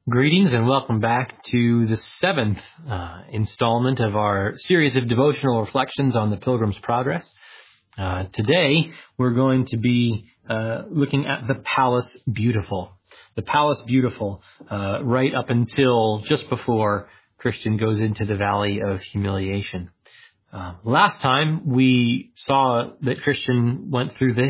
Greetings and welcome back to the seventh installment of our series of devotional reflections on the Pilgrim's Progress. Today, we're going to be looking at the Palace Beautiful. The Palace Beautiful, right up until just before Christian goes into the Valley of Humiliation. Last time, we saw that Christian went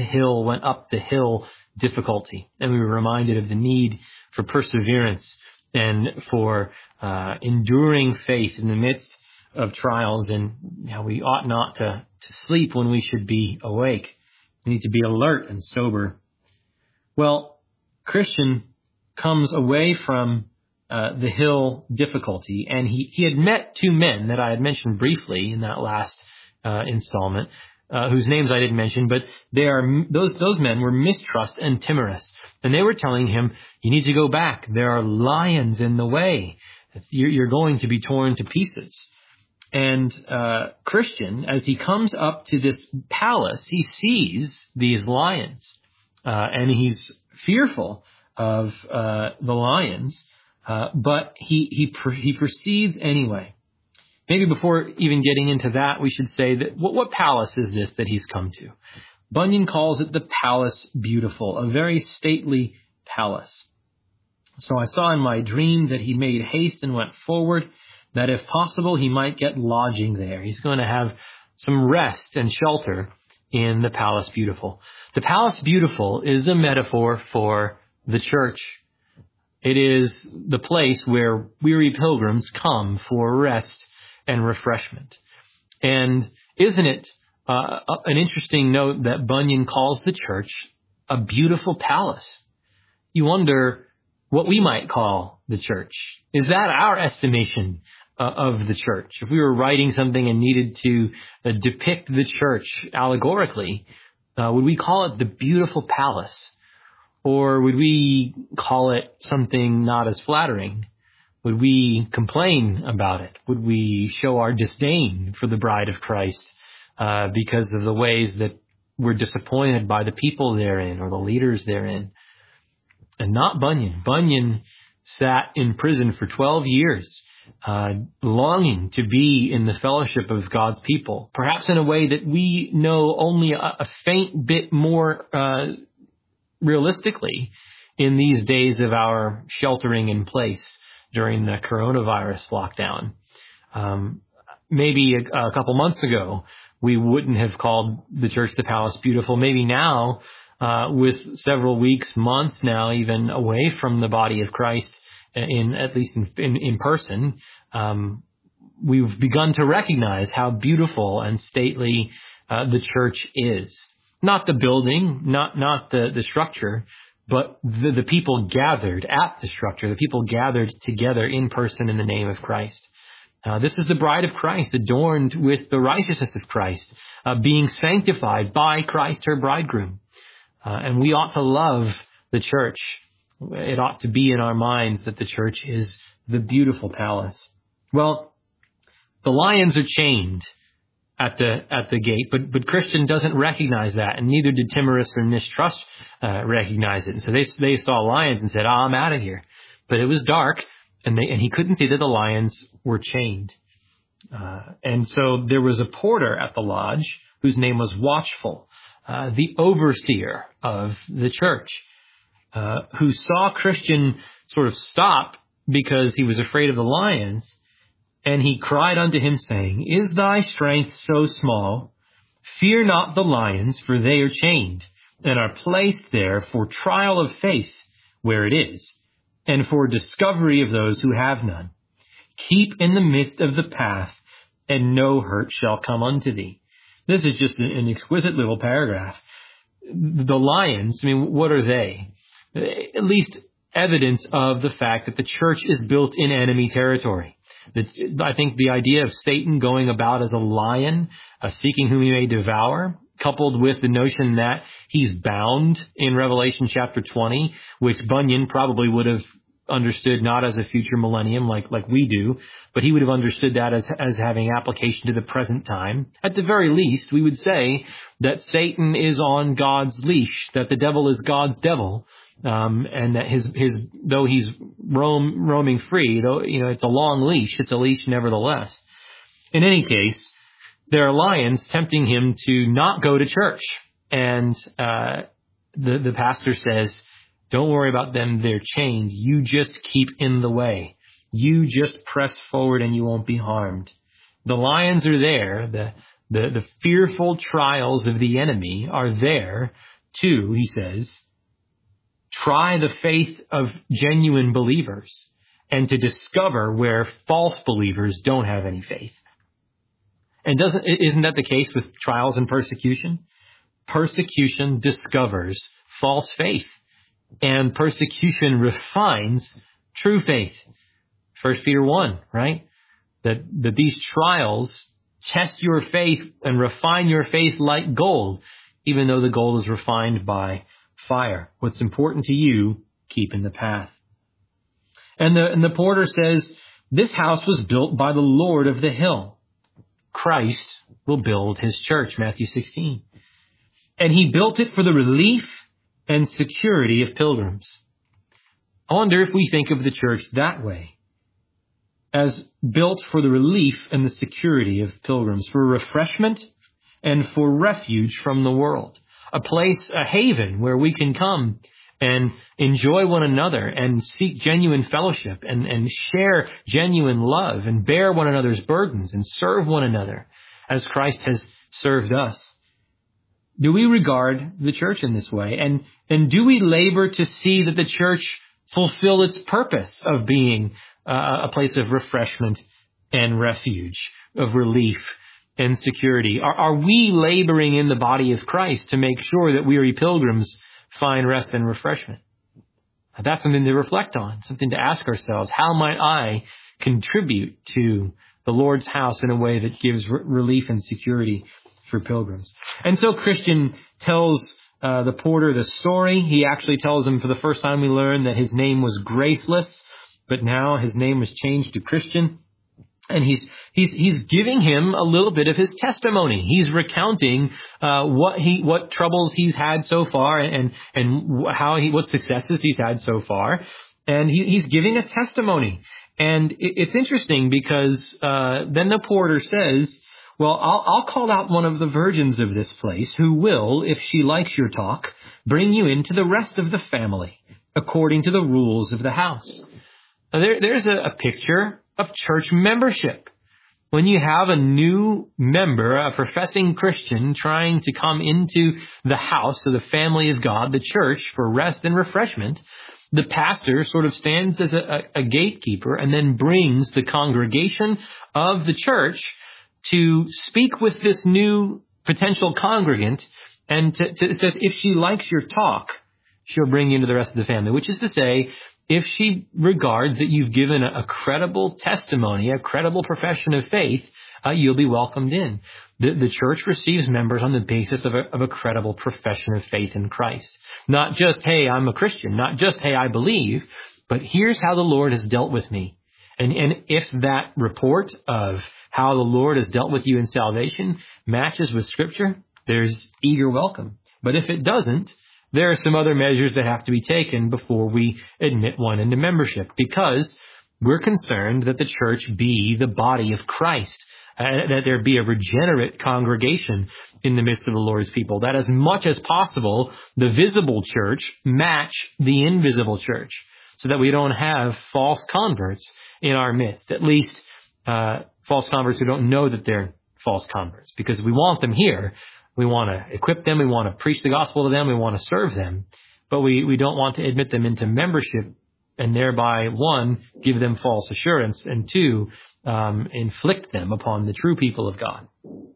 up the hill difficulty, and we were reminded of the need for perseverance and for enduring faith in the midst of trials, and how we ought not to sleep when we should be awake. We need to be alert and sober. Well, Christian comes away from the hill difficulty, and he had met two men that I had mentioned briefly in that last installment, whose names I didn't mention, but those men were Mistrust and Timorous. And they were telling him, you need to go back. There are lions in the way. You're going to be torn to pieces. And Christian, as he comes up to this palace, he sees these lions. And he's fearful of the lions, but he proceeds anyway. Maybe before even getting into that, we should say that what palace is this that he's come to? Bunyan calls it the Palace Beautiful, a very stately palace. So I saw in my dream that he made haste and went forward, that if possible he might get lodging there. He's going to have some rest and shelter in the Palace Beautiful. The Palace Beautiful is a metaphor for the church. It is the place where weary pilgrims come for rest and refreshment. And isn't it an interesting note that Bunyan calls the church a beautiful palace? You wonder what we might call the church. Is that our estimation of the church? If we were writing something and needed to depict the church allegorically, would we call it the beautiful palace? Or would we call it something not as flattering? Would we complain about it? Would we show our disdain for the bride of Christ because of the ways that we're disappointed by the people therein or the leaders therein? And not Bunyan. Bunyan sat in prison for 12 years, longing to be in the fellowship of God's people, perhaps in a way that we know only a faint bit more realistically in these days of our sheltering in place during the coronavirus lockdown. Maybe a couple months ago, we wouldn't have called the church the Palace Beautiful. Maybe now, with several weeks, months now, even away from the body of Christ, at least in person, we've begun to recognize how beautiful and stately the church is. Not the building, not the structure, but the people gathered at the structure, the people gathered together in person in the name of Christ. This is the bride of Christ, adorned with the righteousness of Christ, being sanctified by Christ, her bridegroom. And we ought to love the church. It ought to be in our minds that the church is the beautiful palace. Well, the lions are chained at the gate, but Christian doesn't recognize that, and neither did Timorous or Mistrust recognize it. And so they saw lions and said, I'm out of here. But it was dark, and he couldn't see that the lions were chained. And so there was a porter at the lodge whose name was Watchful, the overseer of the church, who saw Christian sort of stop because he was afraid of the lions. And he cried unto him, saying, Is thy strength so small? Fear not the lions, for they are chained, and are placed there for trial of faith, where it is, and for discovery of those who have none. Keep in the midst of the path, and no hurt shall come unto thee. This is just an exquisite little paragraph. The lions, what are they? At least evidence of the fact that the church is built in enemy territory. I think the idea of Satan going about as a lion, seeking whom he may devour, coupled with the notion that he's bound in Revelation chapter 20, which Bunyan probably would have understood not as a future millennium like we do, but he would have understood that as having application to the present time. At the very least, we would say that Satan is on God's leash, that the devil is God's devil, and that his though he's roaming free. It's a long leash. It's a leash nevertheless. In any case, there are lions tempting him to not go to church. And the pastor says, don't worry about them. They're chained. You just keep in the way. You just press forward and you won't be harmed. The lions are there. The fearful trials of the enemy are there to, he says, try the faith of genuine believers and to discover where false believers don't have any faith. And isn't that the case with trials and persecution? Persecution discovers false faith, and persecution refines true faith. 1 Peter 1, right? That these trials test your faith and refine your faith like gold, even though the gold is refined by fire. What's important to you, keep in the path. And the porter says, this house was built by the Lord of the hill. Christ will build his church, Matthew 16. And he built it for the relief and security of pilgrims. I wonder if we think of the church that way, as built for the relief and the security of pilgrims, for refreshment and for refuge from the world. A place, a haven where we can come and enjoy one another and seek genuine fellowship and share genuine love and bear one another's burdens and serve one another as Christ has served us. Do we regard the church in this way? And do we labor to see that the church fulfill its purpose of being a place of refreshment and refuge, of relief and security? Are we laboring in the body of Christ to make sure that weary pilgrims find rest and refreshment? That's something to reflect on, something to ask ourselves. How might I contribute to the Lord's house in a way that gives relief and security for pilgrims? And so Christian tells the porter the story. He actually tells him, for the first time we learn, that his name was Graceless, but now his name was changed to Christian. And he's giving him a little bit of his testimony. He's recounting what troubles he's had so far and what successes he's had so far. And he's giving a testimony. And it's interesting because then the porter says, well, I'll call out one of the virgins of this place who will, if she likes your talk, bring you into the rest of the family, according to the rules of the house. Now, there's a picture of church membership. When you have a new member, a professing Christian, trying to come into the house of the family of God, the church, for rest and refreshment, the pastor sort of stands as a gatekeeper and then brings the congregation of the church to speak with this new potential congregant, and it says, if she likes your talk, she'll bring you into the rest of the family, which is to say, if she regards that you've given a credible testimony, a credible profession of faith, you'll be welcomed in. The church receives members on the basis of a credible profession of faith in Christ. Not just, hey, I'm a Christian. Not just, hey, I believe. But here's how the Lord has dealt with me. And if that report of how the Lord has dealt with you in salvation matches with Scripture, there's eager welcome. But if it doesn't, there are some other measures that have to be taken before we admit one into membership, because we're concerned that the church be the body of Christ, that there be a regenerate congregation in the midst of the Lord's people, that as much as possible, the visible church match the invisible church, so that we don't have false converts in our midst, at least false converts who don't know that they're false converts, because we want them here. We want to equip them. We want to preach the gospel to them. We want to serve them. But we don't want to admit them into membership and thereby, one, give them false assurance, and two, inflict them upon the true people of God.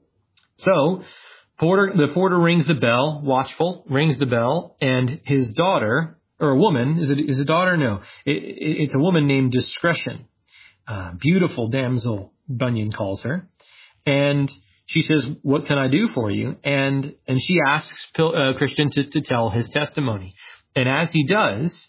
So the porter rings the bell, watchful, rings the bell, and his daughter, or a woman, is it a daughter? No. It's a woman named Discretion. Beautiful damsel, Bunyan calls her. And she says, what can I do for you? And she asks Christian to tell his testimony. And as he does,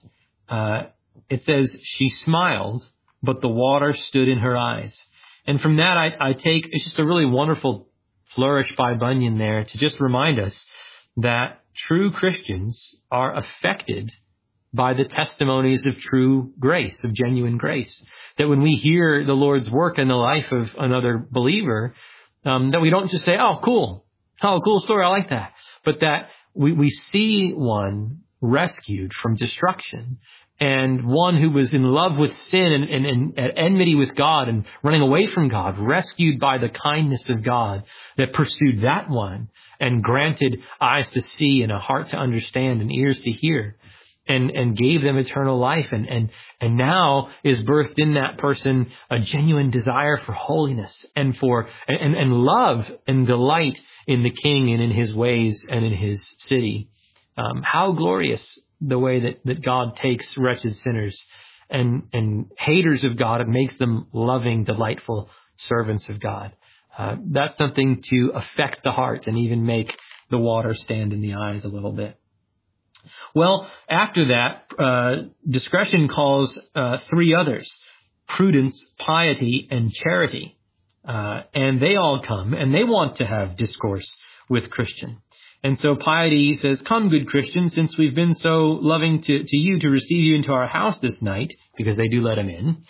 it says she smiled, but the water stood in her eyes. And from that, I take, it's just a really wonderful flourish by Bunyan there to just remind us that true Christians are affected by the testimonies of true grace, of genuine grace. That when we hear the Lord's work in the life of another believer, that we don't just say, oh, cool story, I like that. But that we see one rescued from destruction, and one who was in love with sin and at enmity with God and running away from God, rescued by the kindness of God that pursued that one and granted eyes to see and a heart to understand and ears to hear, and gave them eternal life, and now is birthed in that person a genuine desire for holiness and love and delight in the King and in his ways and in his city. How glorious the way that God takes wretched sinners and haters of God and makes them loving, delightful servants of God. That's something to affect the heart and even make the water stand in the eyes a little bit. Well, after that, discretion calls three others: prudence, piety, and charity. And they all come, and they want to have discourse with Christian. And so piety says, come, good Christian, since we've been so loving to you to receive you into our house this night, because they do let him in,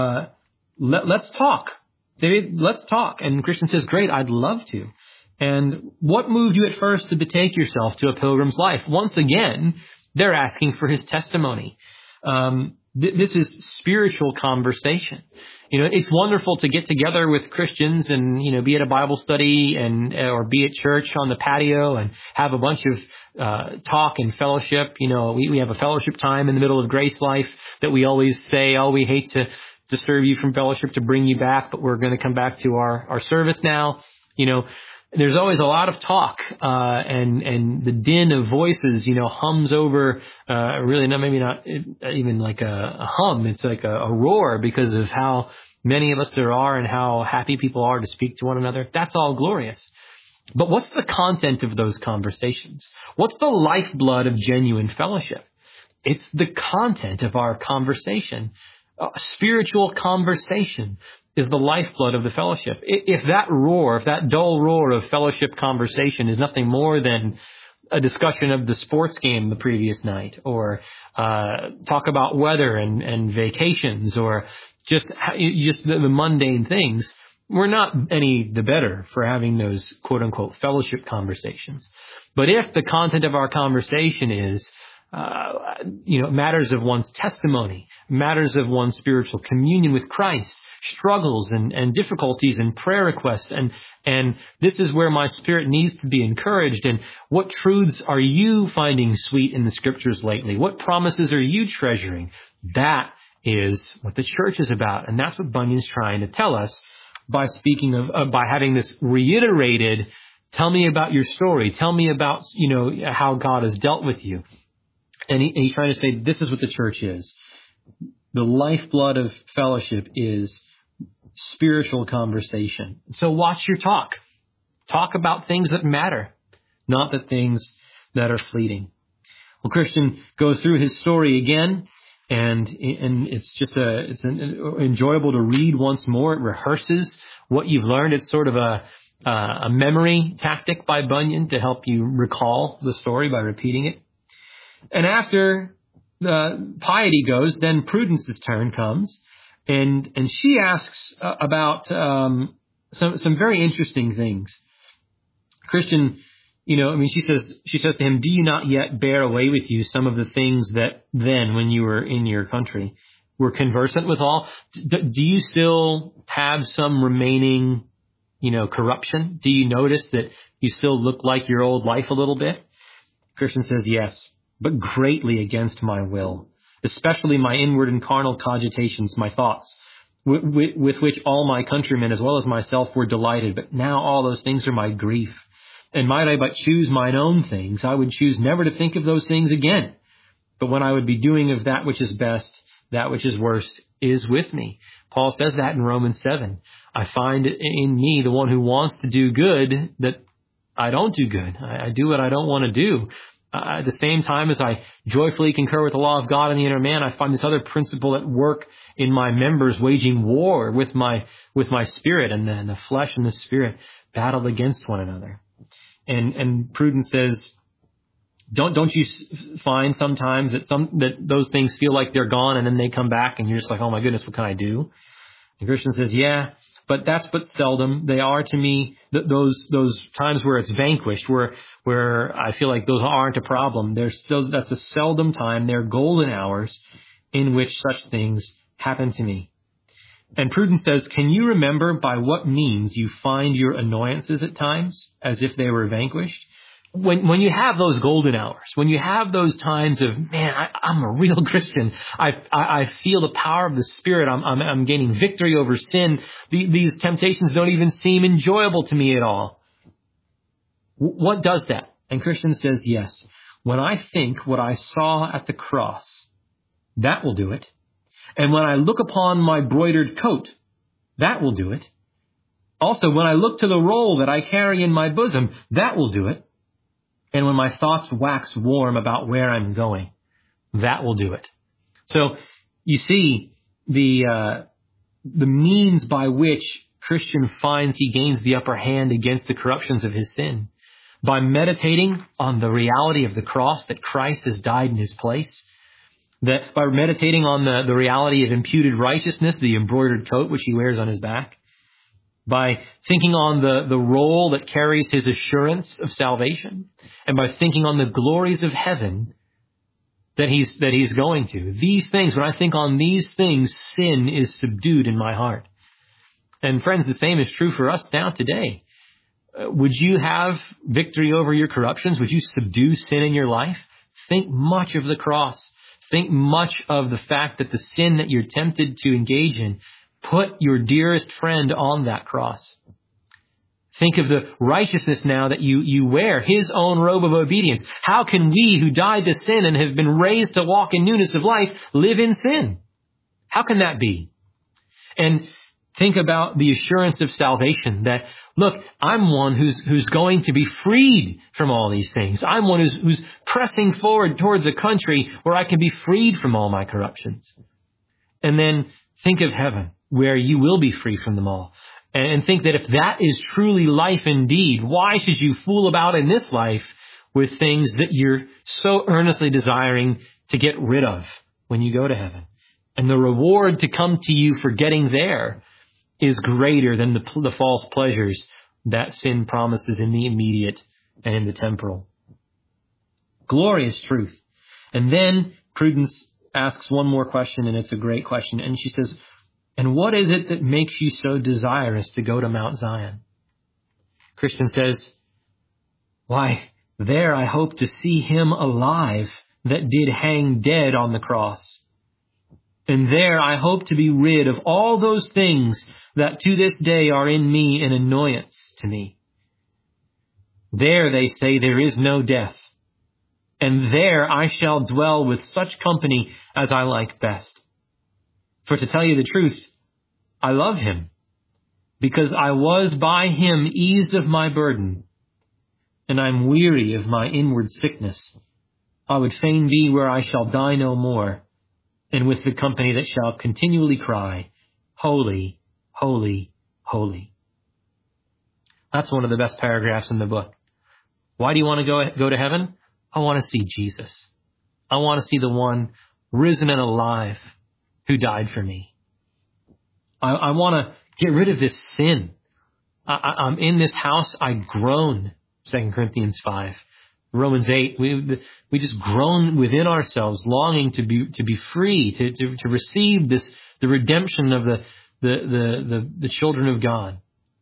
let's talk. Let's talk. And Christian says, great, I'd love to. And what moved you at first to betake yourself to a pilgrim's life? Once again, they're asking for his testimony. This is spiritual conversation. It's wonderful to get together with Christians and, be at a Bible study or be at church on the patio and have a bunch of talk and fellowship. We have a fellowship time in the middle of Grace Life that we always say, oh, we hate to disturb you from fellowship to bring you back, but we're going to come back to our service now. There's always a lot of talk, and the din of voices, hums over, really not, maybe not even like a hum. It's like a roar because of how many of us there are and how happy people are to speak to one another. That's all glorious. But what's the content of those conversations? What's the lifeblood of genuine fellowship? It's the content of our conversation. Spiritual conversation is the lifeblood of the fellowship. If that dull roar of fellowship conversation is nothing more than a discussion of the sports game the previous night, or talk about weather and vacations, or just the mundane things, we're not any the better for having those quote unquote fellowship conversations. But if the content of our conversation is matters of one's testimony, matters of one's spiritual communion with Christ, struggles and difficulties and prayer requests, and this is where my spirit needs to be encouraged, and what truths are you finding sweet in the scriptures lately? What promises are you treasuring? That is what the church is about, and that's what Bunyan's trying to tell us by speaking of by having this reiterated, tell me about your story, tell me about how God has dealt with you. And he's trying to say, this is what the church is. The lifeblood of fellowship is spiritual conversation. So watch your talk. Talk about things that matter, not the things that are fleeting. Well, Christian goes through his story again, and it's just it's enjoyable to read once more. It rehearses what you've learned. It's sort of a memory tactic by Bunyan to help you recall the story by repeating it. And after piety goes, then prudence's turn comes, and she asks about some very interesting things. Christian, she says to him, do you not yet bear away with you some of the things that then, when you were in your country, were conversant with all? Do you still have some remaining, corruption? Do you notice that you still look like your old life a little bit? Christian says, yes, but greatly against my will, especially my inward and carnal cogitations, my thoughts, with which all my countrymen as well as myself were delighted. But now all those things are my grief. And might I but choose mine own things, I would choose never to think of those things again. But when I would be doing of that which is best, that which is worst is with me. Paul says that in Romans 7. I find in me, the one who wants to do good, that I don't do good. I do what I don't want to do. At the same time as I joyfully concur with the law of God in the inner man, I find this other principle at work in my members, waging war with my spirit, and then the flesh and the spirit battled against one another. And Prudence says, Don't you find sometimes that those things feel like they're gone and then they come back and you're just like, oh my goodness, what can I do? And Christian says, yeah, but that's but seldom. They are to me those times where it's vanquished, where I feel like those aren't a problem. That's a seldom time. They're golden hours in which such things happen to me. And Prudence says, can you remember by what means you find your annoyances at times as if they were vanquished? When you have those golden hours, when you have those times of, man, I'm a real Christian. I feel the power of the Spirit. I'm gaining victory over sin. These temptations don't even seem enjoyable to me at all. What does that? And Christian says, yes. When I think what I saw at the cross, that will do it. And when I look upon my broidered coat, that will do it. Also, when I look to the roll that I carry in my bosom, that will do it. And when my thoughts wax warm about where I'm going, that will do it. So you see the means by which Christian finds he gains the upper hand against the corruptions of his sin. By meditating on the reality of the cross, that Christ has died in his place. That by meditating on the reality of imputed righteousness, the embroidered coat which he wears on his back. By thinking on the role that carries his assurance of salvation, and by thinking on the glories of heaven that he's going to. These things, when I think on these things, sin is subdued in my heart. And friends, the same is true for us now today. Would you have victory over your corruptions? Would you subdue sin in your life? Think much of the cross. Think much of the fact that the sin that you're tempted to engage in, put your dearest friend on that cross. Think of the righteousness now that you wear, his own robe of obedience. How can we who died to sin and have been raised to walk in newness of life live in sin? How can that be? And think about the assurance of salvation that, look, I'm one who's going to be freed from all these things. I'm one who's pressing forward towards a country where I can be freed from all my corruptions. And then think of heaven, where you will be free from them all. And think that if that is truly life indeed, why should you fool about in this life with things that you're so earnestly desiring to get rid of when you go to heaven? And the reward to come to you for getting there is greater than the false pleasures that sin promises in the immediate and in the temporal. Glorious truth. And then Prudence asks one more question, and it's a great question. And she says, and what is it that makes you so desirous to go to Mount Zion? Christian says, why, there I hope to see him alive that did hang dead on the cross. And there I hope to be rid of all those things that to this day are in me an annoyance to me. There, they say, there is no death. And there I shall dwell with such company as I like best. For to tell you the truth, I love him, because I was by him eased of my burden, and I'm weary of my inward sickness. I would fain be where I shall die no more, and with the company that shall continually cry, Holy, holy, holy. That's one of the best paragraphs in the book. Why do you want to go to heaven? I want to see Jesus. I want to see the one risen and alive who died for me. I want to get rid of this sin. I'm in this house. I groan. 2 Corinthians 5. Romans 8. We just groan within ourselves, longing to be free, to receive the redemption of the children of God.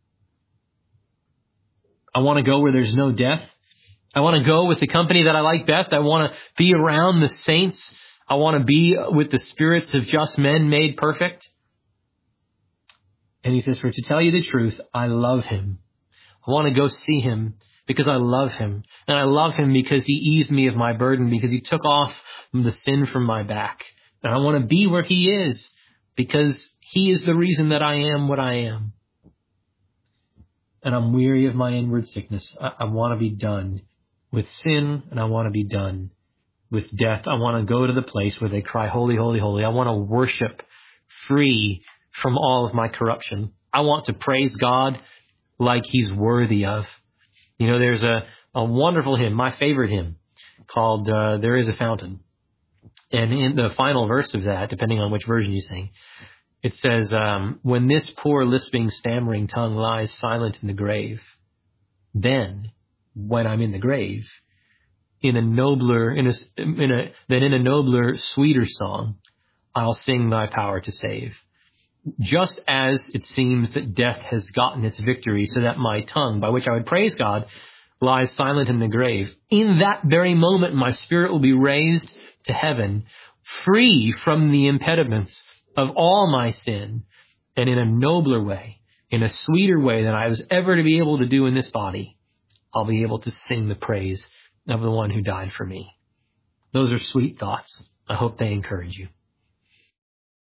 I want to go where there's no death. I want to go with the company that I like best. I want to be around the saints. I want to be with the spirits of just men made perfect. And he says, for to tell you the truth, I love him. I want to go see him because I love him. And I love him because he eased me of my burden, because he took off the sin from my back. And I want to be where he is because he is the reason that I am what I am. And I'm weary of my inward sickness. I want to be done with sin, and I want to be done with death. I want to go to the place where they cry, holy, holy, holy. I want to worship free from all of my corruption. I want to praise God like he's worthy of. You know, there's a wonderful hymn, my favorite hymn. called There Is a Fountain. And in the final verse of that, depending on which version you sing, it says, when this poor lisping, stammering tongue lies silent in the grave, then, when I'm in the grave, in a nobler, sweeter song, I'll sing thy power to save. Just as it seems that death has gotten its victory, so that my tongue, by which I would praise God, lies silent in the grave, in that very moment my spirit will be raised to heaven, free from the impediments of all my sin, and in a nobler way, in a sweeter way than I was ever to be able to do in this body, I'll be able to sing the praise of the one who died for me. Those are sweet thoughts. I hope they encourage you.